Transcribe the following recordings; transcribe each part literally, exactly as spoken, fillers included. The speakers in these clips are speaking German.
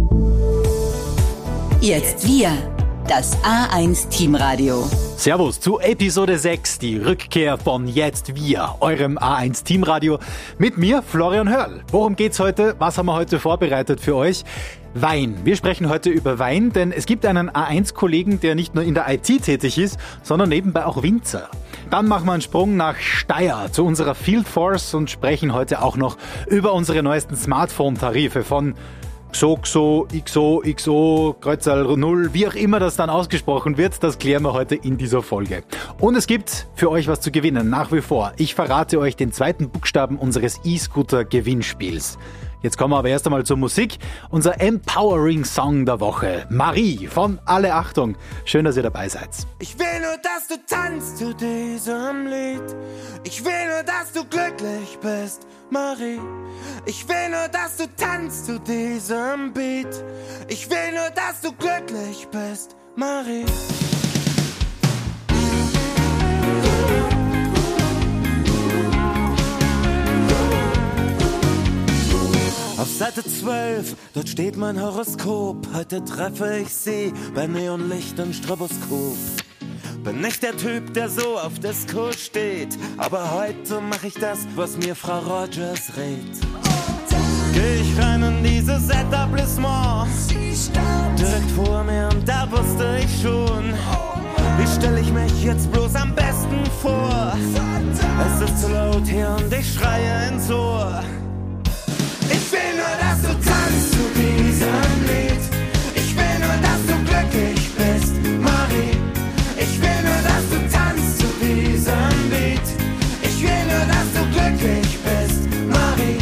Jetzt wir, das A eins Teamradio. Servus zu Episode sechs, die Rückkehr von Jetzt wir, eurem A eins Teamradio. Mit mir, Florian Hörl. Worum geht's heute? Was haben wir heute vorbereitet für euch? Wein. Wir sprechen heute über Wein, denn es gibt einen A eins Kollegen, der nicht nur in der I T tätig ist, sondern nebenbei auch Winzer. Dann machen wir einen Sprung nach Steyr zu unserer Field Force und sprechen heute auch noch über unsere neuesten Smartphone-Tarife von Xo, Xo, X O, X O, Kreuzerl null, wie auch immer das dann ausgesprochen wird, das klären wir heute in dieser Folge. Und es gibt für euch was zu gewinnen, nach wie vor. Ich verrate euch den zweiten Buchstaben unseres E-Scooter-Gewinnspiels. Jetzt kommen wir aber erst einmal zur Musik. Unser Empowering-Song der Woche. Marie von Alle Achtung. Schön, dass ihr dabei seid. Ich will nur, dass du tanzt zu diesem Lied. Ich will nur, dass du glücklich bist, Marie. Ich will nur, dass du tanzt zu diesem Beat. Ich will nur, dass du glücklich bist, Marie. Auf Seite zwölf, dort steht mein Horoskop. Heute treffe ich sie bei Neonlicht und Stroboskop. Bin nicht der Typ, der so auf Disco steht, aber heute mach ich das, was mir Frau Rogers rät. Geh ich rein in dieses Etablissement, direkt vor mir und da wusste ich schon, wie stell ich mich jetzt bloß am besten vor? Es ist zu laut hier und ich schreie ins Ohr. Ich will nur, dass du tanzt zu diesem Lied. Ich will nur, dass du glücklich bist, Marie. Ich will nur, dass du tanzt zu diesem Beat. Ich will nur, dass du glücklich bist, Marie.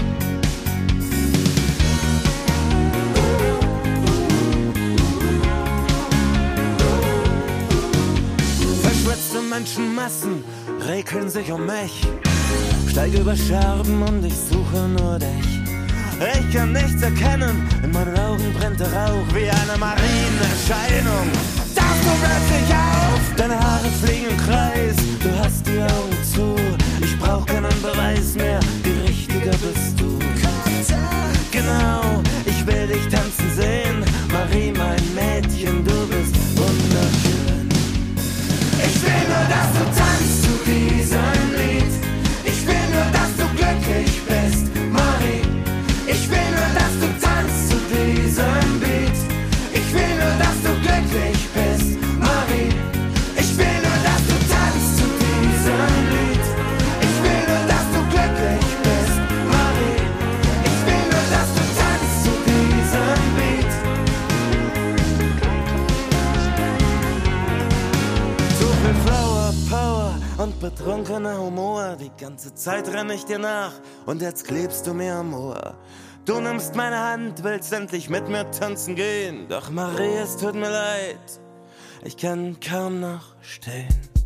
Verschwitzte Menschenmassen regeln sich um mich. Steige über Scherben und ich suche nur dich. Ich kann nichts erkennen, in meinen Augen brennt der Rauch wie eine Marienerscheinung. Tauchst du plötzlich auf, deine Haare fliegen im Kreis, du hast die Augen zu, ich brauch keinen Beweis mehr, die Richtige bist du. Genau, ich will dich tanzen sehen, Marie, mein Mädchen, du bist wunderschön. Ich will nur, dass du tanzt zu diesem Lied, ich will nur, dass du glücklich bist, Marie. Ich will nur, dass du tanzt zu diesem Beat. Ich will nur, dass du glücklich bist, Marie. Ich will nur, dass du tanzt zu diesem Lied. Ich will nur, dass du glücklich bist, Marie. Ich will nur, dass du tanzt zu diesem Beat. So viel Flower Power und betrunkener Humor. Die ganze Zeit renn ich dir nach und jetzt klebst du mir am Ohr. Du nimmst meine Hand, willst endlich mit mir tanzen gehen. Doch Marie, es tut mir leid, ich kann kaum noch stehen.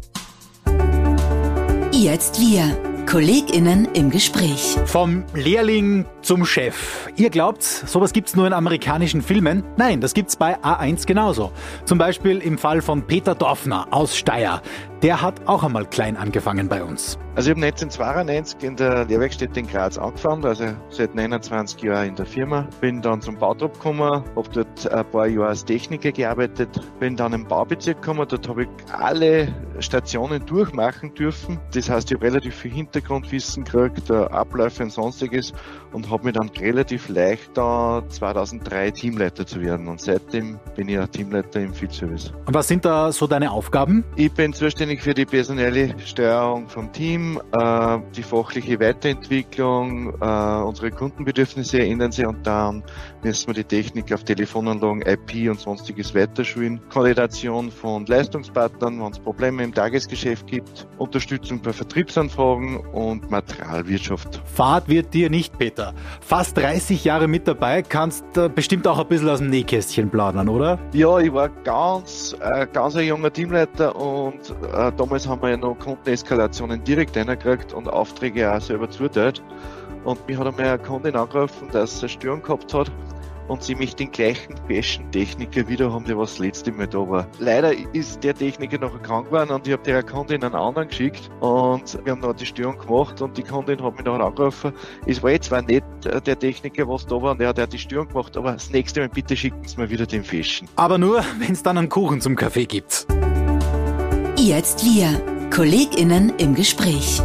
Jetzt wir, KollegInnen im Gespräch. Vom Lehrling zum Chef. Ihr glaubt, sowas gibt's nur in amerikanischen Filmen? Nein, das gibt's bei A eins genauso. Zum Beispiel im Fall von Peter Dorfner aus Steyr. Der hat auch einmal klein angefangen bei uns. Also ich habe neunzehnhundertzweiundneunzig in der Lehrwerkstätte in Graz angefangen, also seit neunundzwanzig Jahren in der Firma. Bin dann zum Bautrupp gekommen, habe dort ein paar Jahre als Techniker gearbeitet, bin dann im Baubezirk gekommen, dort habe ich alle Stationen durchmachen dürfen. Das heißt, ich habe relativ viel Hintergrundwissen gekriegt, Abläufe und sonstiges und habe mir dann relativ leicht da zweitausenddrei Teamleiter zu werden. Und seitdem bin ich ein Teamleiter im Field Service. Und was sind da so deine Aufgaben? Ich bin zuständig für die personelle Steuerung vom Team, äh, die fachliche Weiterentwicklung, äh, unsere Kundenbedürfnisse ändern sich und dann müssen wir die Technik auf Telefonanlagen, I P und sonstiges weiterschulen. Koordination von Leistungspartnern, wenn es Probleme im Tagesgeschäft gibt, Unterstützung bei Vertriebsanfragen und Materialwirtschaft. Fahrt wird dir nicht, Peter. Fast dreißig Jahre mit dabei, kannst äh, bestimmt auch ein bisschen aus dem Nähkästchen plaudern, oder? Ja, ich war ganz, äh, ganz ein junger Teamleiter und äh, damals haben wir ja noch Kundeneskalationen direkt reingekriegt und Aufträge auch selber zuteilt. Und mich hat einmal eine Kundin angerufen, dass sie eine Störung gehabt hat und sie mich den gleichen Fashion-Techniker wieder haben, der was das letzte Mal da war. Leider ist der Techniker noch krank geworden und ich habe der Kundin einen anderen geschickt und wir haben noch die Störung gemacht und die Kundin hat mich nachher angerufen. Es war jetzt zwar nicht der Techniker, was da war und der hat ja die Störung gemacht, aber das nächste Mal bitte schicken Sie mir wieder den Fashion. Aber nur, wenn es dann einen Kuchen zum Kaffee gibt. Jetzt wir, KollegInnen im Gespräch.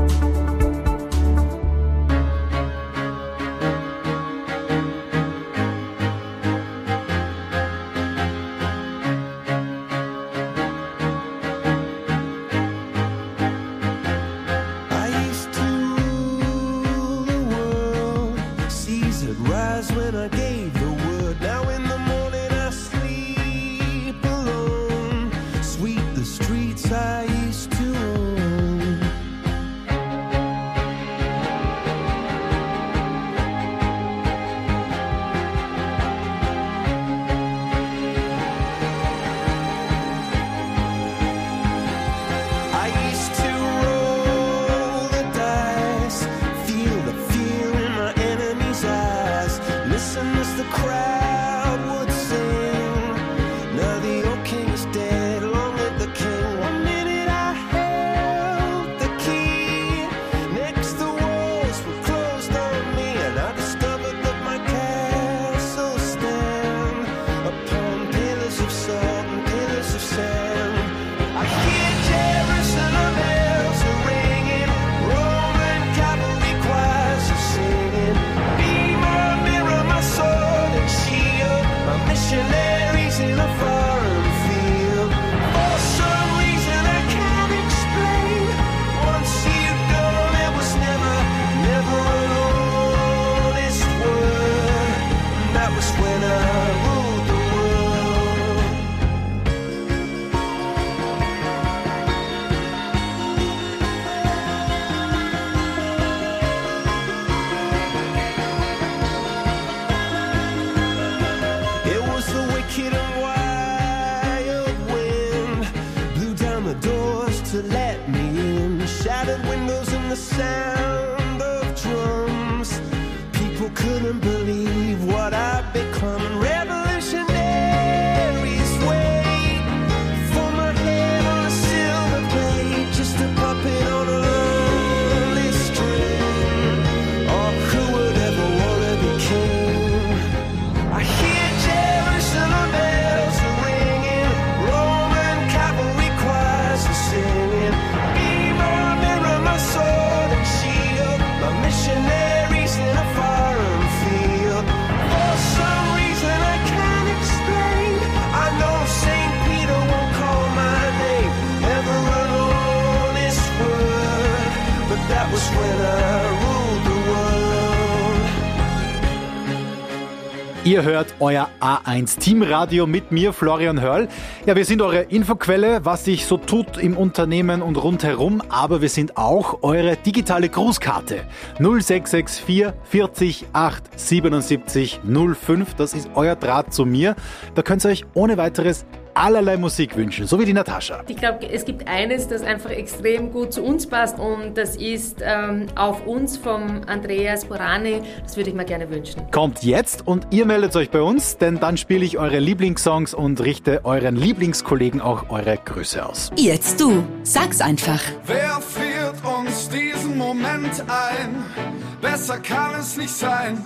Ihr hört euer A eins Teamradio mit mir, Florian Hörl. Ja, wir sind eure Infoquelle, was sich so tut im Unternehmen und rundherum, aber wir sind auch eure digitale Grußkarte. null sechs sechs vier vierzig acht siebenundsiebzig null fünf, das ist euer Draht zu mir. Da könnt ihr euch ohne weiteres allerlei Musik wünschen, so wie die Natascha. Ich glaube, es gibt eines, das einfach extrem gut zu uns passt und das ist ähm, Auf uns vom Andreas Borani. Das würde ich mir gerne wünschen. Kommt jetzt und ihr meldet euch bei uns, denn dann spiele ich eure Lieblingssongs und richte euren Lieblingskollegen auch eure Grüße aus. Jetzt du, sag's einfach. Wer friert uns diesen Moment ein? Besser kann es nicht sein.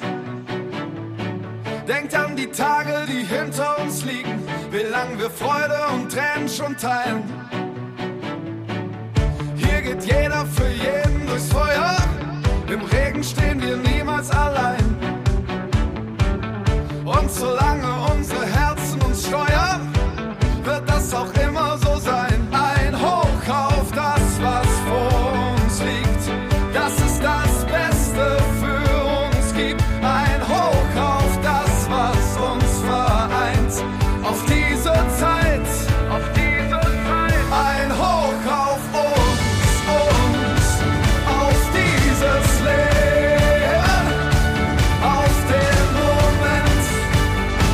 Denkt an die Tage, die hinter uns liegen, wie lang wir Freude und Tränen schon teilen. Hier geht jeder für jeden durchs Feuer, im Regen stehen wir niemals allein. Und solange unsere Herzen uns steuern, wird das auch immer so sein. Ein Hoch auf das, was vor uns liegt, das ist das Beste für uns gibt. Ein Hoch auf das, was uns vereint, auf diese Zeit, auf diese Zeit. Ein Hoch auf uns, uns, auf dieses Leben, auf den Moment,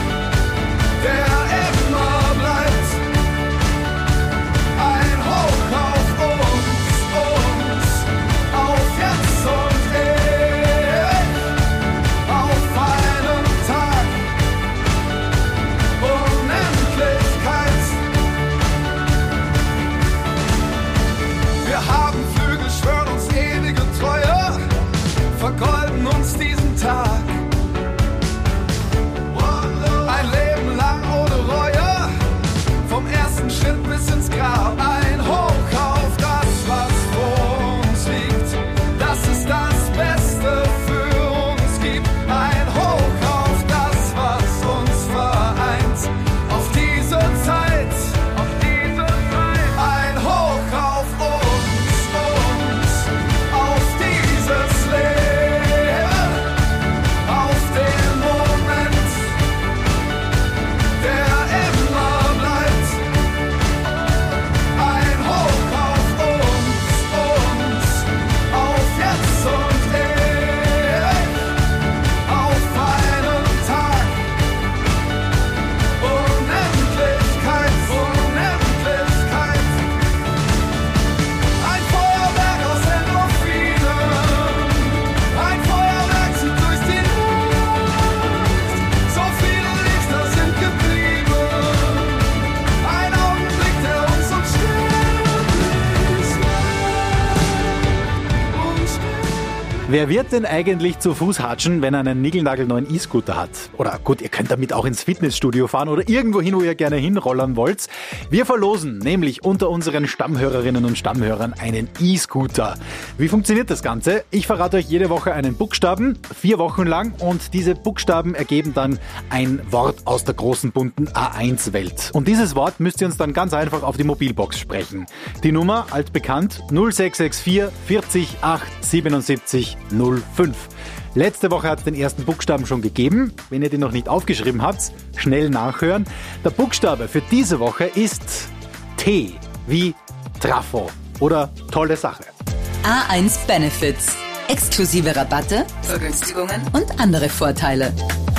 Wer wird denn eigentlich zu Fuß hatschen, wenn er einen niegelnagelneuen E-Scooter hat? Oder gut, ihr könnt damit auch ins Fitnessstudio fahren oder irgendwo hin, wo ihr gerne hinrollern wollt. Wir verlosen nämlich unter unseren Stammhörerinnen und Stammhörern einen E-Scooter. Wie funktioniert das Ganze? Ich verrate euch jede Woche einen Buchstaben, vier Wochen lang, und diese Buchstaben ergeben dann ein Wort aus der großen bunten A eins Welt. Und dieses Wort müsst ihr uns dann ganz einfach auf die Mobilbox sprechen. Die Nummer, altbekannt, null sechs sechs vier vierzig acht siebenundsiebzig null fünf. Letzte Woche hat es den ersten Buchstaben schon gegeben. Wenn ihr den noch nicht aufgeschrieben habt, schnell nachhören. Der Buchstabe für diese Woche ist T wie Trafo oder tolle Sache. A eins Benefits. Exklusive Rabatte, Vergünstigungen und andere Vorteile.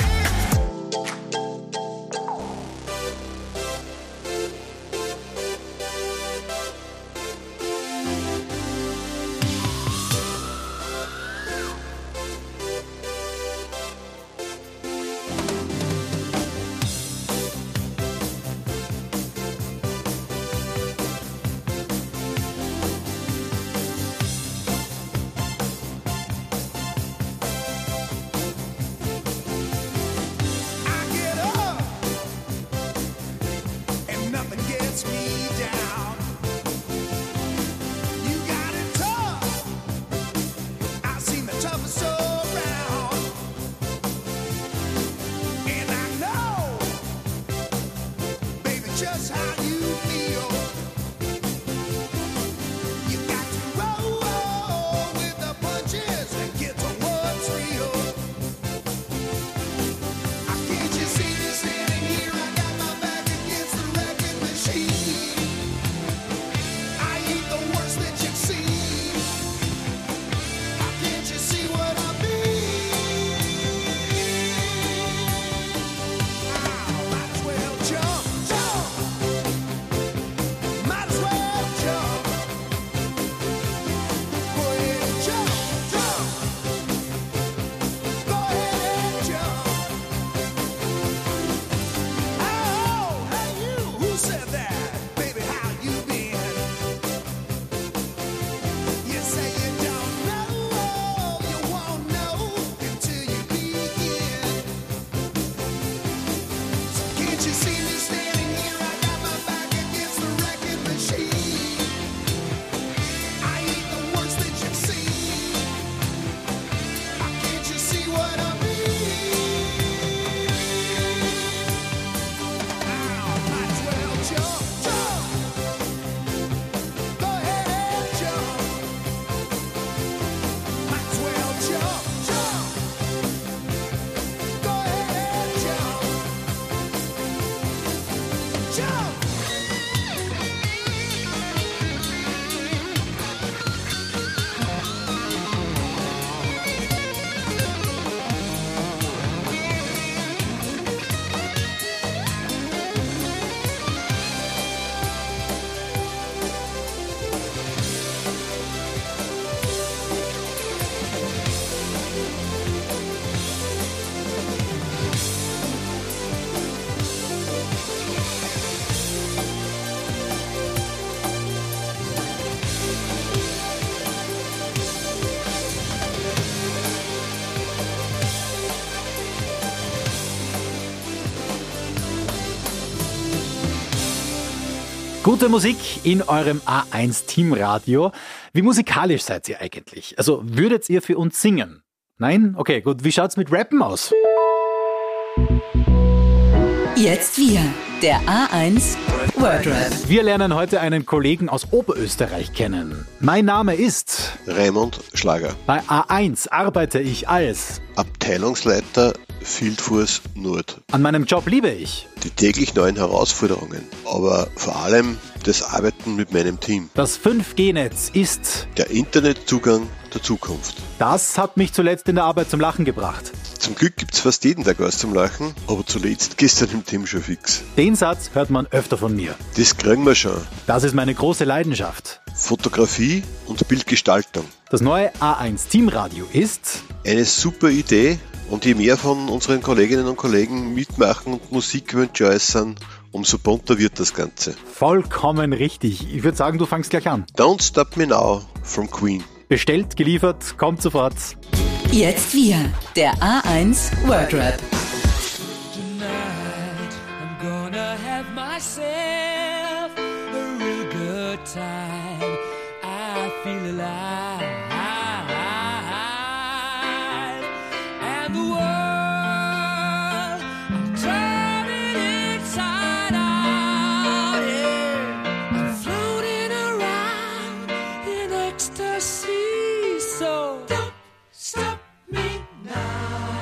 Just how you feel. You got to roll, roll with the punches and get to what's real. Can't you see me standing here? I got my back against the wrecking machine. I ain't the worst that you've seen. Can't you see what I mean? I might as well jump. Gute Musik in eurem A eins Teamradio. Wie musikalisch seid ihr eigentlich? Also würdet ihr für uns singen? Nein? Okay, gut. Wie schaut's mit Rappen aus? Jetzt wir, der A eins Wordrap. Wir lernen heute einen Kollegen aus Oberösterreich kennen. Mein Name ist Raimund Schlager. Bei A eins arbeite ich als Abteilungsleiter Field Force Nord. An meinem Job liebe ich die täglich neuen Herausforderungen, aber vor allem das Arbeiten mit meinem Team. Das fünf G Netz ist der Internetzugang der Zukunft. Das hat mich zuletzt in der Arbeit zum Lachen gebracht. Zum Glück gibt's fast jeden Tag was zum Lachen, aber zuletzt gestern im Team schon fix. Den Satz hört man öfter von mir. Das kriegen wir schon. Das ist meine große Leidenschaft. Fotografie und Bildgestaltung. Das neue A eins Teamradio ist eine super Idee, und je mehr von unseren Kolleginnen und Kollegen mitmachen und Musikwünsche äußern, umso bunter wird das Ganze. Vollkommen richtig. Ich würde sagen, du fangst gleich an. Don't Stop Me Now from Queen. Bestellt, geliefert, kommt sofort. Jetzt wir, der A eins Wordrap. Tonight I'm gonna have myself a real good time. I feel alive, and the world I'm turning inside out. Yeah, I'm floating around in ecstasy. So don't stop me now.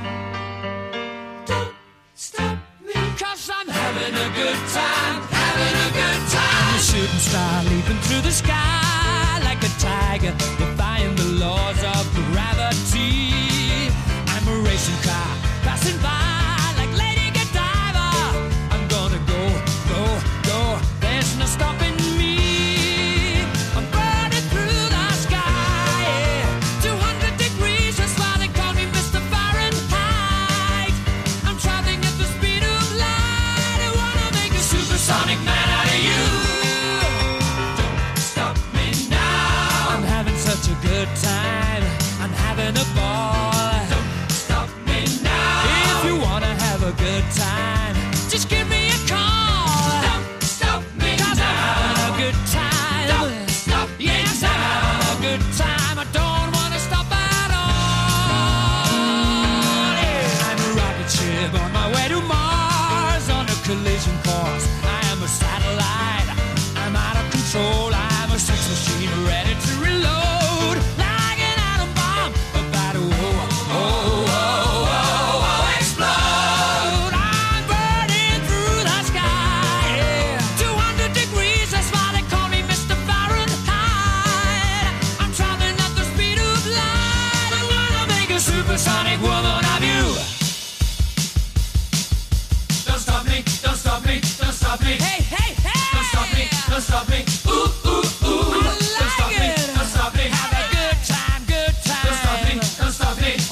Don't stop me, 'cause I'm having a good time, having a good time. I'm a shooting star leaping through the sky like a tiger, defying the laws of gravity. I'm a racing car passing by like Lady Godiva. I'm gonna go, go, go. There's no stopping me. I'm burning through the sky, yeah. two hundred degrees, that's why they call me Mister Fahrenheit. I'm traveling at the speed of light. I wanna make a supersonic man out of you. Don't stop me now. I'm having such a good time. I'm having a ball. Don't stop me now. If you wanna have a good time, just give me a call. Don't stop me 'cause now. I'm having a good time. Don't stop me yes, now. I'm having a good time. I don't wanna stop at all. Yeah. I'm a rocket ship on my way to Mars on a collision course. I am a satellite. I'm out of control. I'm a sex machine ready to reload like an atom bomb about to oh, oh, oh, oh, oh, explode. I'm burning through the sky, yeah. two hundred degrees, that's why they call me Mister Fahrenheit. I'm traveling at the speed of light. I'm gonna make a supersonic woman of you. Don't stop me, don't stop me, don't stop me. Hey, hey, hey! Don't stop me, don't stop me. Ooh, ooh, ooh. I like don't stop it. me, don't stop me. Have a good time, good time. Don't stop me, don't stop me. Oh!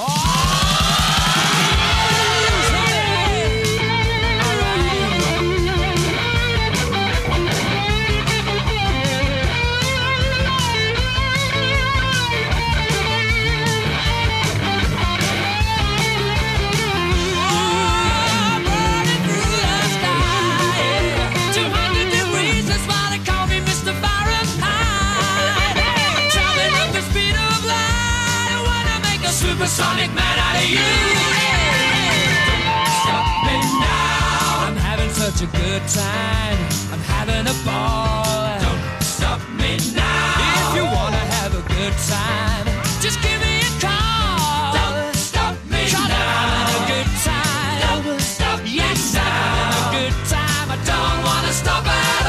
Supersonic man out of you. Don't stop me now. I'm having such a good time. I'm having a ball. Don't stop me now. If you wanna have a good time, just give me a call. Don't stop me 'cause now. I'm having a good time. Don't stop yes, I'm having a good time. I don't wanna stop at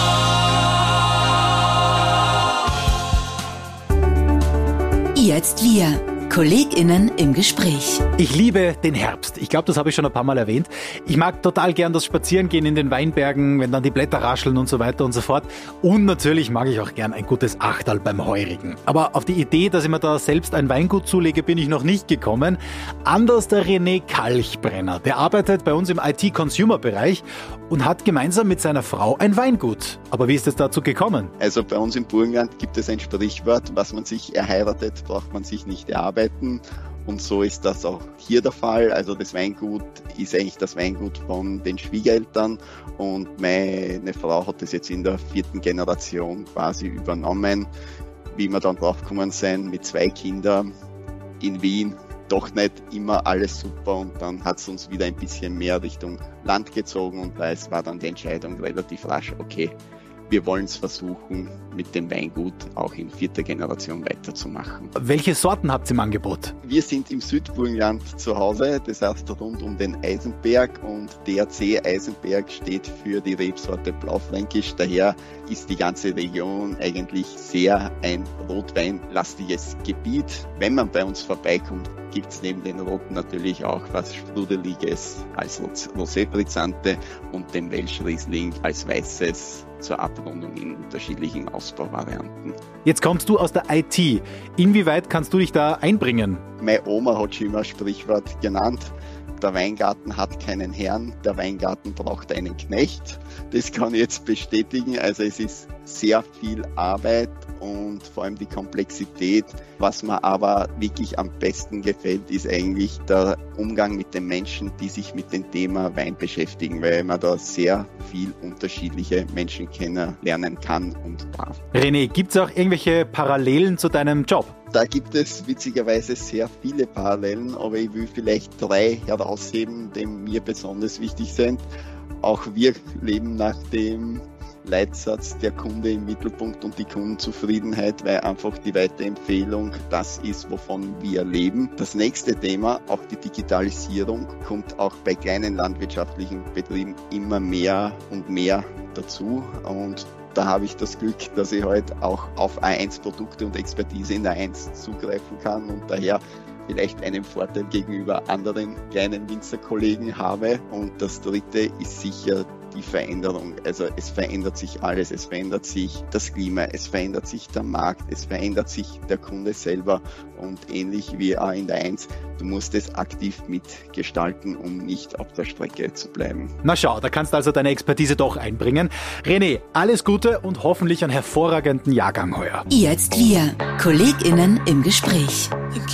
all. Jetzt wir, KollegInnen im Gespräch. Ich liebe den Herbst. Ich glaube, das habe ich schon ein paar Mal erwähnt. Ich mag total gern das Spazierengehen in den Weinbergen, wenn dann die Blätter rascheln und so weiter und so fort. Und natürlich mag ich auch gern ein gutes Achterl beim Heurigen. Aber auf die Idee, dass ich mir da selbst ein Weingut zulege, bin ich noch nicht gekommen. Anders der René Kalchbrenner. Der arbeitet bei uns im I T-Consumer-Bereich und hat gemeinsam mit seiner Frau ein Weingut. Aber wie ist es dazu gekommen? Also bei uns im Burgenland gibt es ein Sprichwort, was man sich erheiratet, braucht man sich nicht erarbeiten. Und so ist das auch hier der Fall. Also das Weingut ist eigentlich das Weingut von den Schwiegereltern und meine Frau hat das jetzt in der vierten Generation quasi übernommen. Wie wir dann draufgekommen sind, mit zwei Kindern in Wien, doch nicht immer alles super und dann hat es uns wieder ein bisschen mehr Richtung Land gezogen und da war dann die Entscheidung relativ rasch, okay, wir wollen es versuchen, mit dem Weingut auch in vierter Generation weiterzumachen. Welche Sorten habt ihr im Angebot? Wir sind im Südburgenland zu Hause, das heißt rund um den Eisenberg und D A C Eisenberg steht für die Rebsorte Blaufränkisch. Daher ist die ganze Region eigentlich sehr ein rotweinlastiges Gebiet. Wenn man bei uns vorbeikommt, gibt es neben den Roten natürlich auch was Sprudeliges als Rosé-Brizante und den Welschriesling als Weißes zur Abrundung in unterschiedlichen Ausbauvarianten. Jetzt kommst du aus der I T. Inwieweit kannst du dich da einbringen? Meine Oma hat schon immer ein Sprichwort genannt. der Weingarten hat keinen Herrn, der Weingarten braucht einen Knecht. Das kann ich jetzt bestätigen. Also es ist sehr viel Arbeit und vor allem die Komplexität. Was mir aber wirklich am besten gefällt, ist eigentlich der Umgang mit den Menschen, die sich mit dem Thema Wein beschäftigen, weil man da sehr viel unterschiedliche Menschen kennenlernen kann und darf. René, gibt es auch irgendwelche Parallelen zu deinem Job? Da gibt es witzigerweise sehr viele Parallelen, aber ich will vielleicht drei herausheben, die mir besonders wichtig sind. Auch wir leben nach dem Leitsatz der Kunde im Mittelpunkt und die Kundenzufriedenheit, weil einfach die Weiterempfehlung das ist, wovon wir leben. Das nächste Thema, auch die Digitalisierung, kommt auch bei kleinen landwirtschaftlichen Betrieben immer mehr und mehr dazu und da habe ich das Glück, dass ich heute halt auch auf A eins Produkte und Expertise in der A eins zugreifen kann und daher vielleicht einen Vorteil gegenüber anderen kleinen Winzerkollegen habe. Und das dritte ist sicher die Veränderung. Also es verändert sich alles, es verändert sich das Klima, es verändert sich der Markt, es verändert sich der Kunde selber und ähnlich wie auch in der eins, du musst es aktiv mitgestalten, um nicht auf der Strecke zu bleiben. Na schau, da kannst du also deine Expertise doch einbringen. René, alles Gute und hoffentlich einen hervorragenden Jahrgang heuer. Jetzt wir, KollegInnen im Gespräch.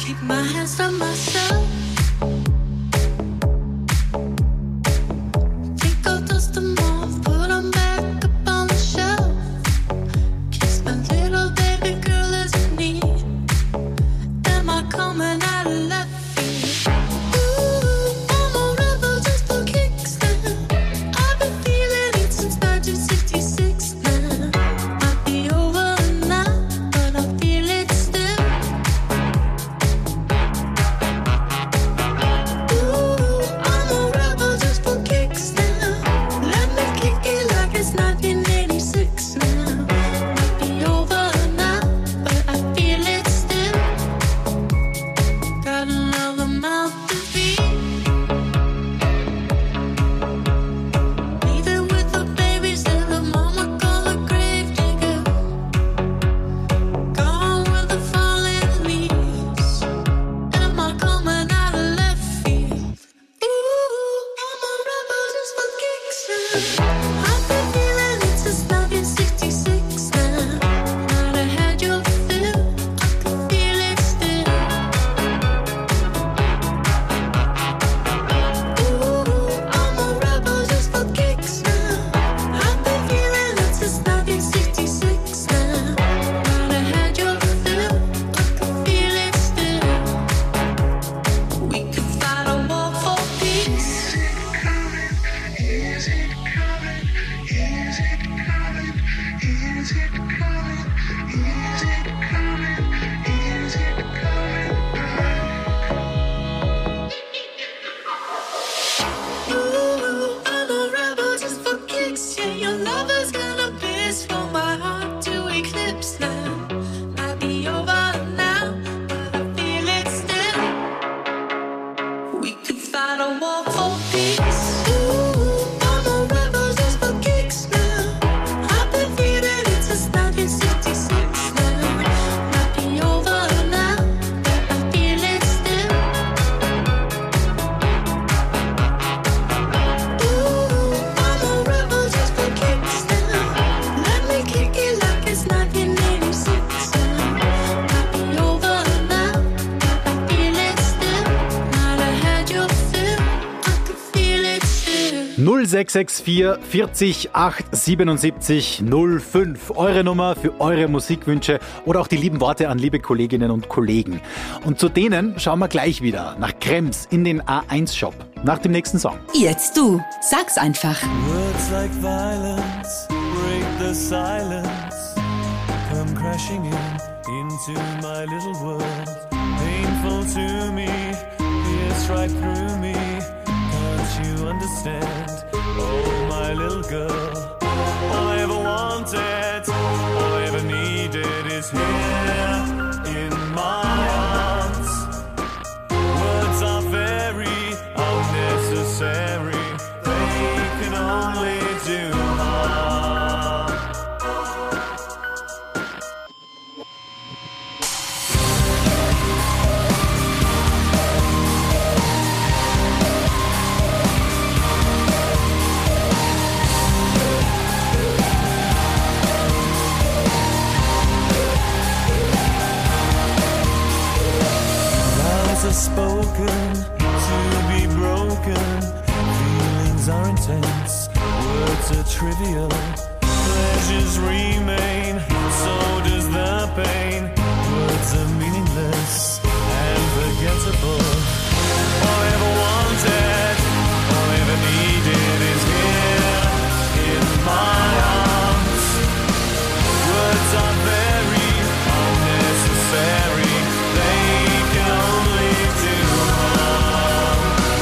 null sechs sechs vier vierzig acht siebenundsiebzig null fünf. Eure Nummer für eure Musikwünsche oder auch die lieben Worte an liebe Kolleginnen und Kollegen. Und zu denen schauen wir gleich wieder nach Krems in den A eins Shop. Nach dem nächsten Song. Jetzt du. Sag's einfach. Words like violence break the silence. Come crashing in into my little world. Painful to me, pierce right through me. Can't you understand? Oh, my little girl. All I ever wanted, all I ever needed is here in my arms. Words are very unnecessary. They can only do harm. trivial. Pleasures remain, so does the pain. Words are meaningless and forgettable. All I ever wanted, all I ever needed is here in my arms. Words are very unnecessary, they can only do harm.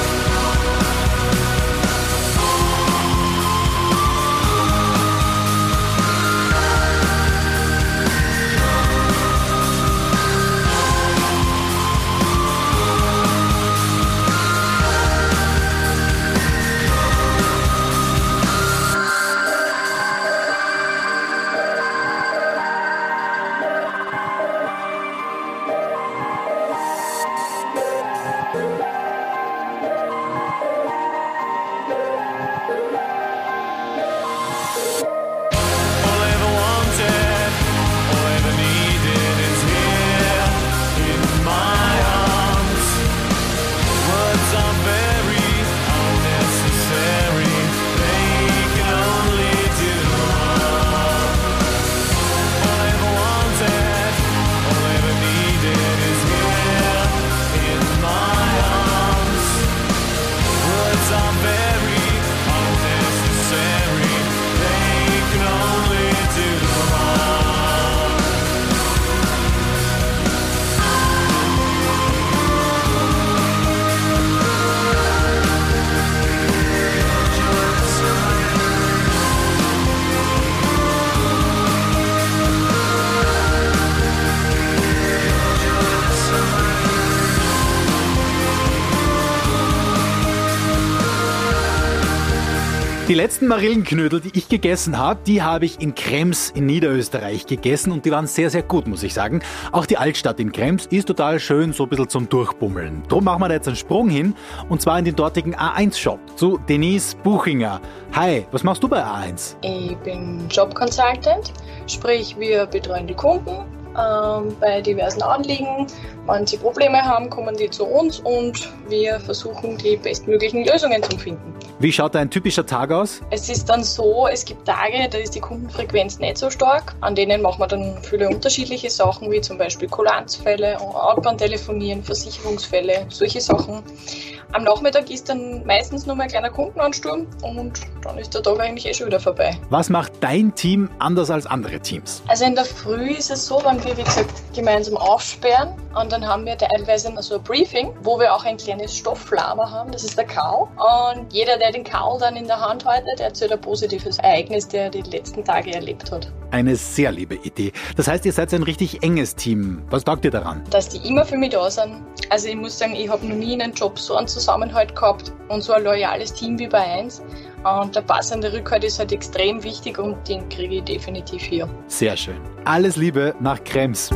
Die letzten Marillenknödel, die ich gegessen habe, die habe ich in Krems in Niederösterreich gegessen und die waren sehr, sehr gut, muss ich sagen. Auch die Altstadt in Krems ist total schön, so ein bisschen zum Durchbummeln. Drum machen wir da jetzt einen Sprung hin und zwar in den dortigen A eins Shop zu Denise Buchinger. Hi, was machst du bei A eins? Ich bin Job Consultant, sprich wir betreuen die Kunden ähm, bei diversen Anliegen. Wenn sie Probleme haben, kommen die zu uns und wir versuchen die bestmöglichen Lösungen zu finden. Wie schaut ein typischer Tag aus? Es ist dann so, es gibt Tage, da ist die Kundenfrequenz nicht so stark. An denen machen wir dann viele unterschiedliche Sachen, wie zum Beispiel Kulanzfälle, Outbound-Telefonieren, Versicherungsfälle, solche Sachen. Am Nachmittag ist dann meistens nur mal ein kleiner Kundenansturm und dann ist der Tag eigentlich eh schon wieder vorbei. Was macht dein Team anders als andere Teams? Also in der Früh ist es so, wenn wir, wie gesagt, gemeinsam aufsperren und dann haben wir teilweise so ein Briefing, wo wir auch ein kleines Stofflama haben, das ist der Karl. Und jeder, der den Karl dann in der Hand haltet, erzählt ein positives Ereignis, der er die letzten Tage erlebt hat. Eine sehr liebe Idee. Das heißt, ihr seid ein richtig enges Team. Was taugt ihr daran? Dass die immer für mich da sind. Also ich muss sagen, ich habe noch nie in einem Job so einen Zusammenhalt gehabt und so ein loyales Team wie bei eins. Und der passende Rückhalt ist halt extrem wichtig und den kriege ich definitiv hier. Sehr schön. Alles Liebe nach Krems.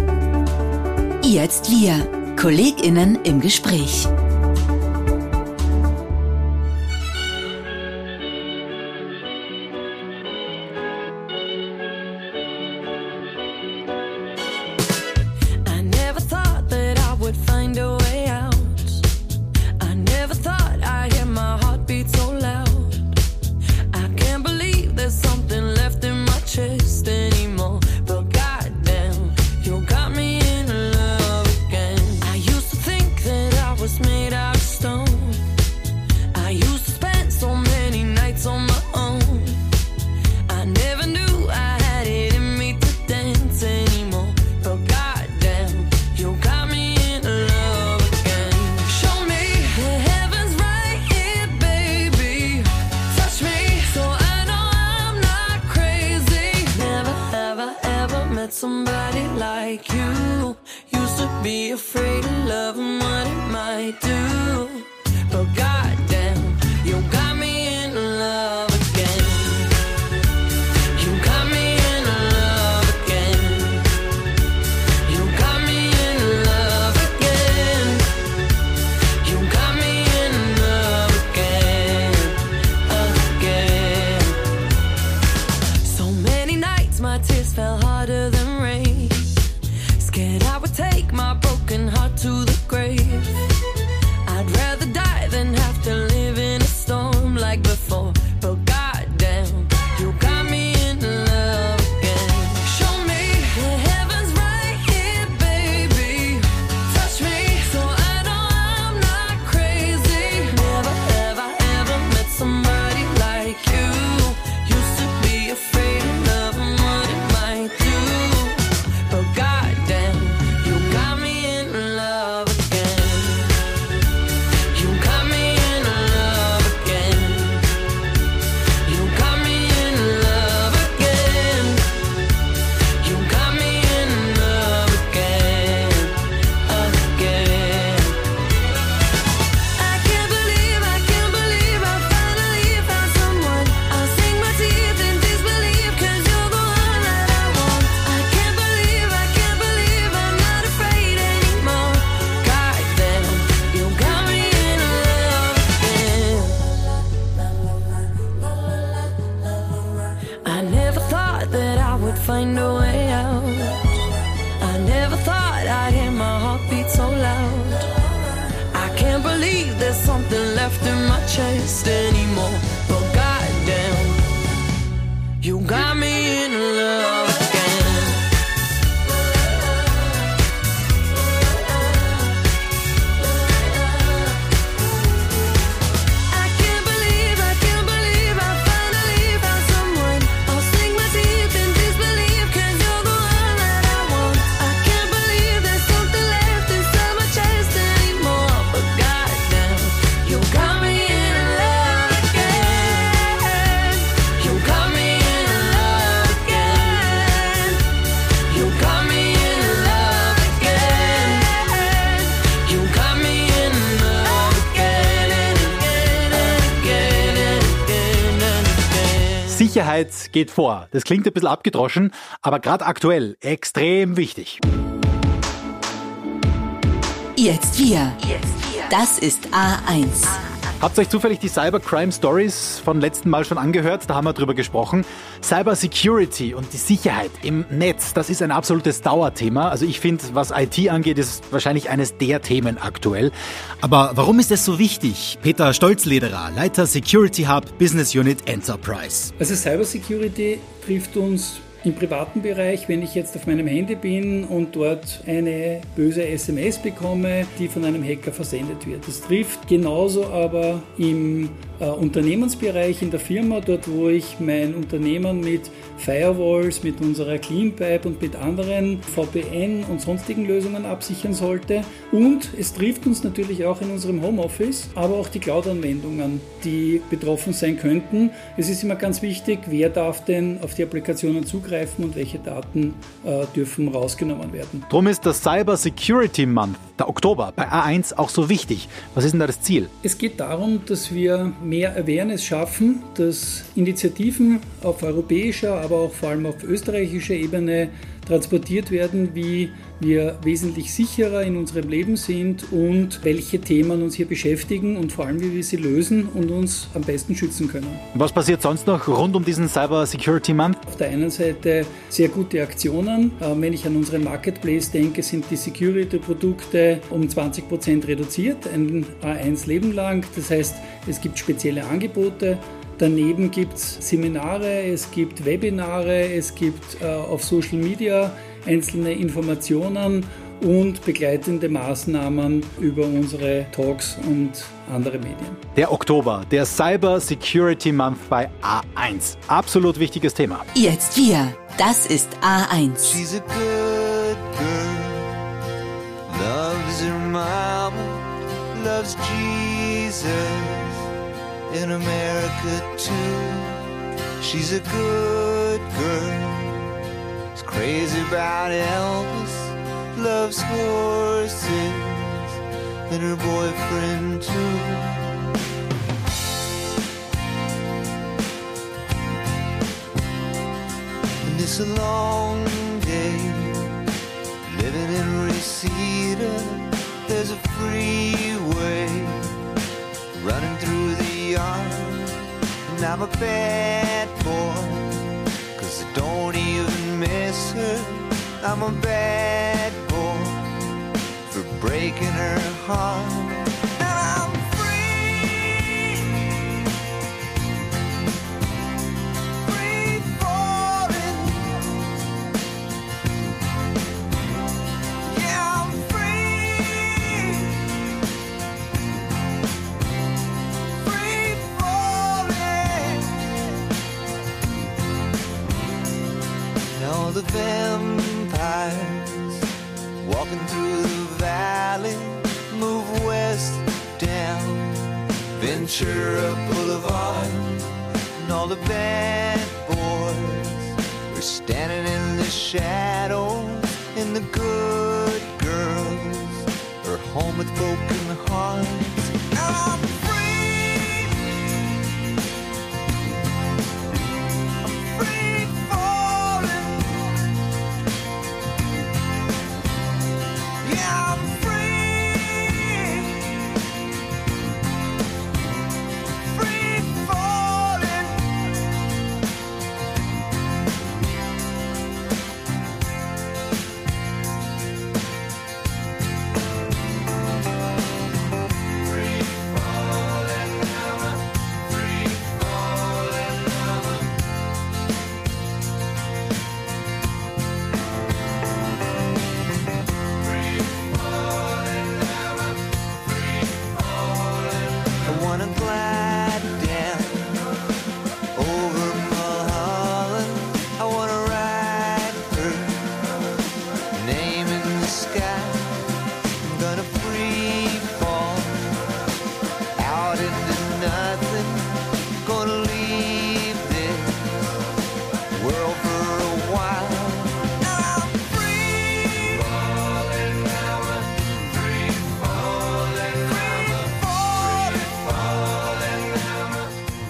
Jetzt wir, KollegInnen im Gespräch. Me find a way out. I never thought I'd hear my heartbeat so loud. I can't believe there's something left in my chest anymore. But goddamn, you got me in love again. Sicherheit geht vor. Das klingt ein bisschen abgedroschen, aber gerade aktuell extrem wichtig. Jetzt wir. Das ist A eins. Habt ihr euch zufällig die Cybercrime Stories von letzten Mal schon angehört? Da haben wir drüber gesprochen. Cyber Security und die Sicherheit im Netz, das ist ein absolutes Dauerthema. Also ich finde, was I T angeht, ist wahrscheinlich eines der Themen aktuell. Aber warum ist es so wichtig? Peter Stolzlederer, Leiter Security Hub Business Unit Enterprise. Also Cyber Security trifft uns im privaten Bereich, wenn ich jetzt auf meinem Handy bin und dort eine böse S M S bekomme, die von einem Hacker versendet wird. Das trifft genauso aber im äh, Unternehmensbereich, in der Firma, dort wo ich mein Unternehmen mit Firewalls, mit unserer CleanPipe und mit anderen V P N und sonstigen Lösungen absichern sollte. Und es trifft uns natürlich auch in unserem Homeoffice, aber auch die Cloud-Anwendungen, die betroffen sein könnten. Es ist immer ganz wichtig, wer darf denn auf die Applikationen zugreifen und welche Daten äh, dürfen rausgenommen werden. Drum ist der Cyber Security Month, der Oktober, bei A eins auch so wichtig. Was ist denn da das Ziel? Es geht darum, dass wir mehr Awareness schaffen, dass Initiativen auf europäischer, aber auch vor allem auf österreichischer Ebene transportiert werden, wie wir wesentlich sicherer in unserem Leben sind und welche Themen uns hier beschäftigen und vor allem, wie wir sie lösen und uns am besten schützen können. Was passiert sonst noch rund um diesen Cyber Security Month? Auf der einen Seite sehr gute Aktionen. Wenn ich an unseren Marketplace denke, sind die Security-Produkte um zwanzig Prozent reduziert, ein A eins Leben lang. Das heißt, es gibt spezielle Angebote. Daneben gibt es Seminare, es gibt Webinare, es gibt äh, auf Social Media einzelne Informationen und begleitende Maßnahmen über unsere Talks und andere Medien. Der Oktober, der Cyber Security Month bei A eins. Absolut wichtiges Thema. Jetzt wir. Das ist A eins. She's a good girl, loves her mama, loves Jesus. In America too, she's a good girl. She's crazy about Elvis, loves horses, and her boyfriend too. And it's a long day, living in Reseda. There's a freeway running through the yard, and I'm a bad boy, cause I don't even miss her. I'm a bad boy for breaking her heart. Now I'm free, free falling. Yeah, I'm free. All the vampires walking through the valley move west down Ventura Boulevard, and all the bad boys are standing in the shadows, and the good girls are home with broken hearts. Now I'm free, I'm free falling. Yeah, I'm free, free falling.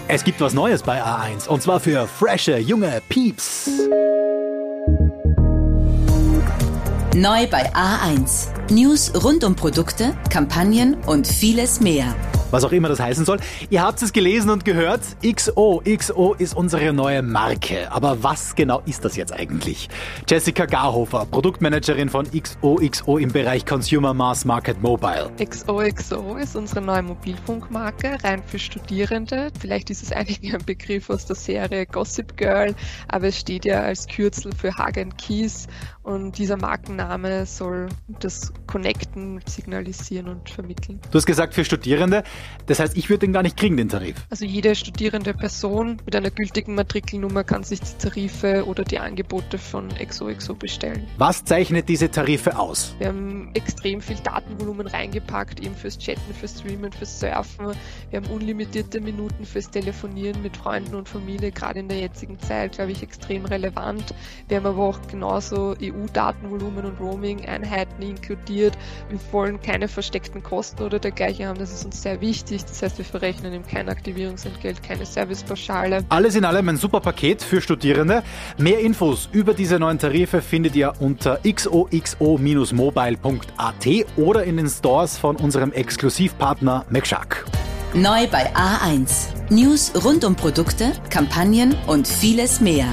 Es gibt was Neues bei A eins und zwar für frische, junge Pieps. Neu bei A eins. News rund um Produkte, Kampagnen und vieles mehr. Was auch immer das heißen soll. Ihr habt es gelesen und gehört. X O. X O ist unsere neue Marke. Aber was genau ist das jetzt eigentlich? Jessica Garhofer, Produktmanagerin von X O X O im Bereich Consumer Mass Market Mobile. X O X O ist unsere neue Mobilfunkmarke, rein für Studierende. Vielleicht ist es einigen ein Begriff aus der Serie Gossip Girl, aber es steht ja als Kürzel für Hug and Kiss. Und dieser Markenname soll das Connecten signalisieren und vermitteln. Du hast gesagt für Studierende. Das heißt, ich würde den gar nicht kriegen, den Tarif. Also jede studierende Person mit einer gültigen Matrikelnummer kann sich die Tarife oder die Angebote von X O X O bestellen. Was zeichnet diese Tarife aus? Wir haben extrem viel Datenvolumen reingepackt, eben fürs Chatten, fürs Streamen, fürs Surfen. Wir haben unlimitierte Minuten fürs Telefonieren mit Freunden und Familie, gerade in der jetzigen Zeit, glaube ich, extrem relevant. Wir haben aber auch genauso E U-Datenvolumen und Roaming-Einheiten inkludiert. Wir wollen keine versteckten Kosten oder dergleichen haben, das ist uns sehr wichtig. Das heißt, wir verrechnen eben kein Aktivierungsentgelt, keine Servicepauschale. Alles in allem ein super Paket für Studierende. Mehr Infos über diese neuen Tarife findet ihr unter x o x o Bindestrich mobile Punkt a t oder in den Stores von unserem Exklusivpartner McShark. Neu bei A eins. News rund um Produkte, Kampagnen und vieles mehr.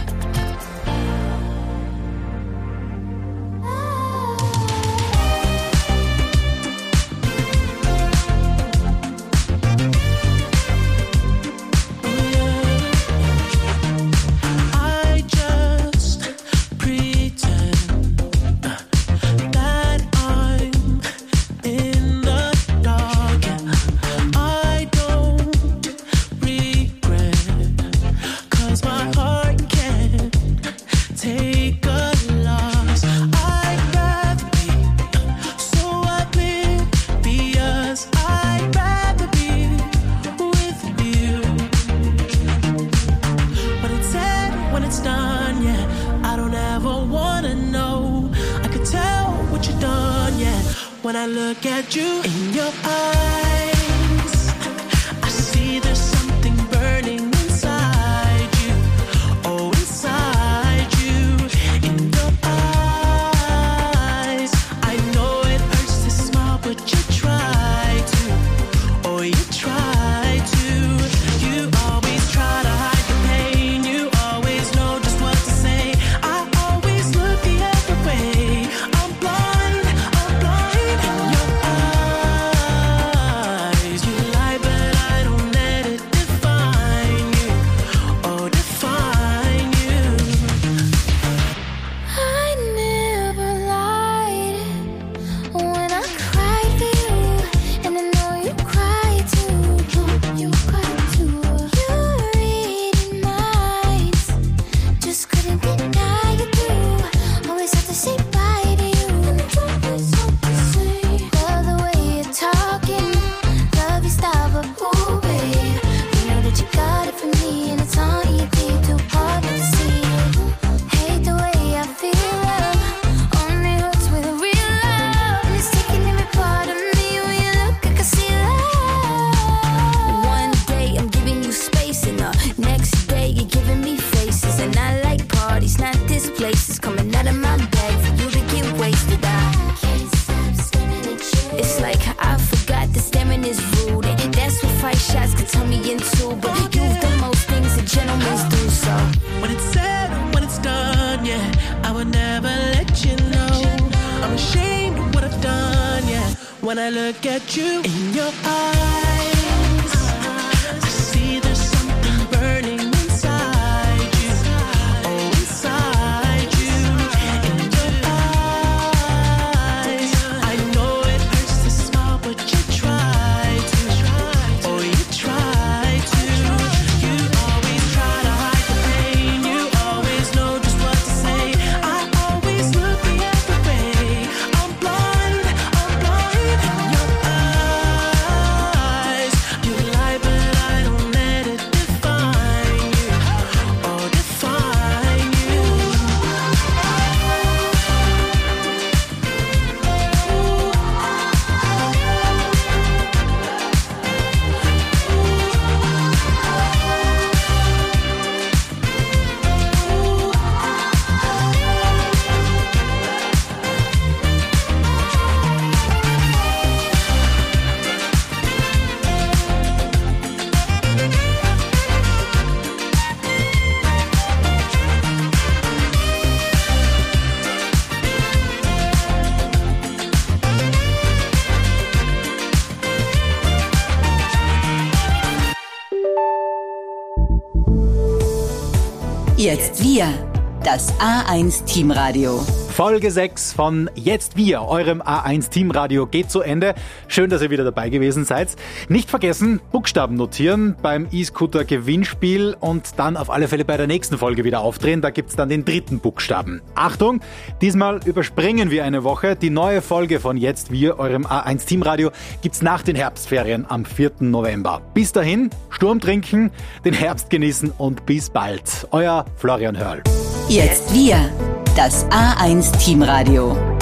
When I look at you in your eyes, I see there's something burning inside you. Oh, inside you, in your eyes. I know it hurts to smile, but you try to. Oh, you try to. You always try to hide the pain. You always know just what to say. I always look the other way. I'm blind, I'm blind. When I look at you in your eyes, I see there's something burning inside you. Oh, inside you, in your eyes. I know it hurts to smile, but you try to. Oh, you try to. You always try to hide the pain. You always know just what to say. I always look the other way. I'm blind, I'm blind. Jetzt wir, das A eins Teamradio. Folge sechs von Jetzt wir, eurem A eins Teamradio, geht zu Ende. Schön, dass ihr wieder dabei gewesen seid. Nicht vergessen, Buchstaben notieren beim E-Scooter Gewinnspiel und dann auf alle Fälle bei der nächsten Folge wieder aufdrehen. Da gibt's dann den dritten Buchstaben. Achtung, diesmal überspringen wir eine Woche. Die neue Folge von Jetzt wir, eurem A eins Teamradio, gibt's nach den Herbstferien am vierten November. Bis dahin, Sturm trinken, den Herbst genießen und bis bald. Euer Florian Hörl. Jetzt wir, das A eins Teamradio.